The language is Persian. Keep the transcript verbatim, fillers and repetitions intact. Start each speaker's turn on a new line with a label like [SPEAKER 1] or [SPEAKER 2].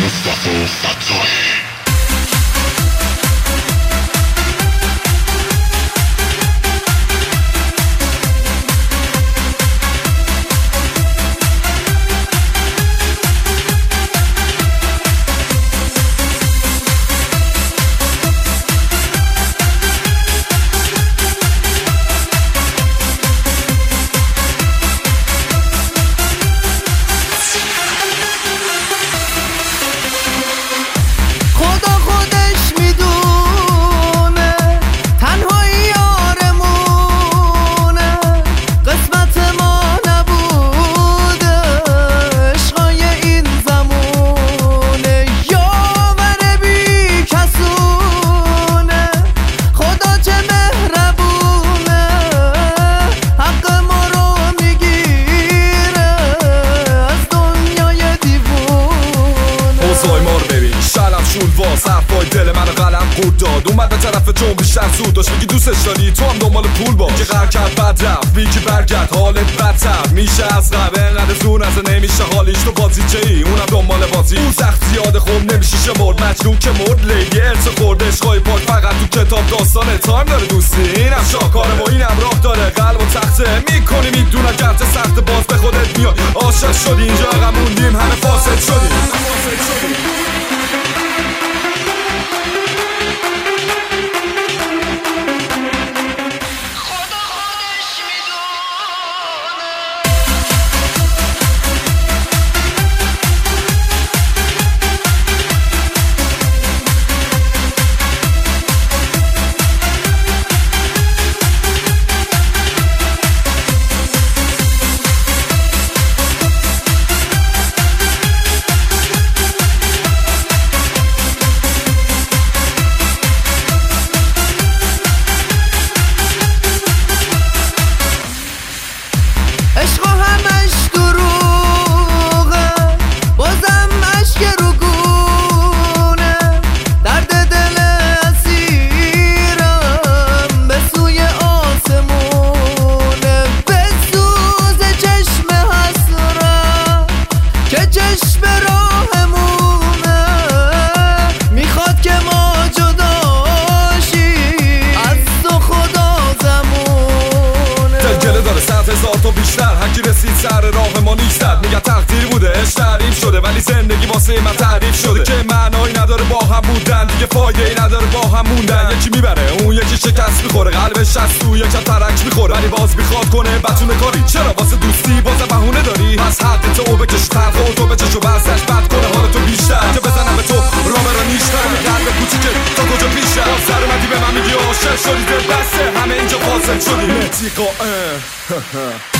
[SPEAKER 1] مصطفی فتاحی.
[SPEAKER 2] حرفای دل منو قلم قورت داد، اومد به طرف تو بیشتر زود داشت میگی دوستش داری، تو هم دنبال پول باش. میگه قرار کرد بد رفت میگی برگرد حالت بدتر میشه از قبل، انقدر زور نزه نمیشه حالیش. تو بازی چه ای اونم دنبال بازی، اون سخت زیاده خوب نمیشه شمرد، مجنون که مرد لیلی ارث خورده عشقای پاک فقط تو کتاب داستانه. تایم داره دوستی اینم شاکاره و اینم راه داره، قلب و تخته میکنی میدونم گرد سخت باز به خودت میاد. عاشق شدی اینجا عقب موندیم همه فاسد شدیم. هزار تا بیشتر هرکی رسید سر راه ما نیستد، میگه تقدیر بوده اش تعریف شده، ولی زندگی واسه من تعریف شده که معنایی نداره با هم بودن، دیگه فایده ای نداره با هم موندن. یکی میبره اون یکی شکست میخوره، قلبش از تو یکم ترک میخوره، ولی باز میخواد کنه بتونه کاری. چرا واسه دوستی باز بهونه داری؟ پس حق تو بکش طرف و تو بچشو بسش بد کنه حال تو بیشتر، که بزنم به تو راه رو نیشتر قلب کوچیکه تا کجا پیشه. سر اومدی به من میگی عاشق شدی دل بسته، همه اینجا فاسد شدی.